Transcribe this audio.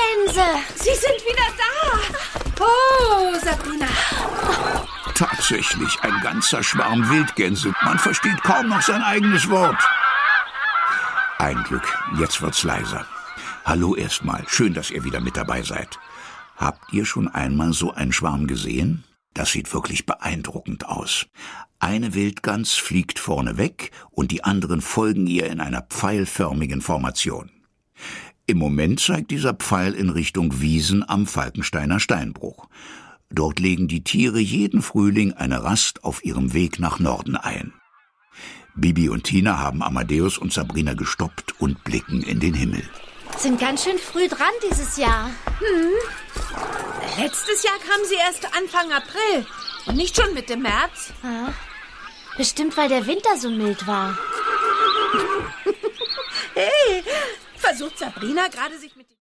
Wildgänse! Sie sind wieder da! Oh, Sabrina! Tatsächlich ein ganzer Schwarm Wildgänse. Man versteht kaum noch sein eigenes Wort. Ein Glück, jetzt wird's leiser. Hallo erstmal, schön, dass ihr wieder mit dabei seid. Habt ihr schon einmal so einen Schwarm gesehen? Das sieht wirklich beeindruckend aus. Eine Wildgans fliegt vorne weg und die anderen folgen ihr in einer pfeilförmigen Formation. Im Moment zeigt dieser Pfeil in Richtung Wiesen am Falkensteiner Steinbruch. Dort legen die Tiere jeden Frühling eine Rast auf ihrem Weg nach Norden ein. Bibi und Tina haben Amadeus und Sabrina gestoppt und blicken in den Himmel. Sind ganz schön früh dran dieses Jahr. Letztes Jahr kamen sie erst Anfang April und nicht schon Mitte März. Ja. Bestimmt, weil der Winter so mild war. Hey, versucht Sabrina gerade sich mit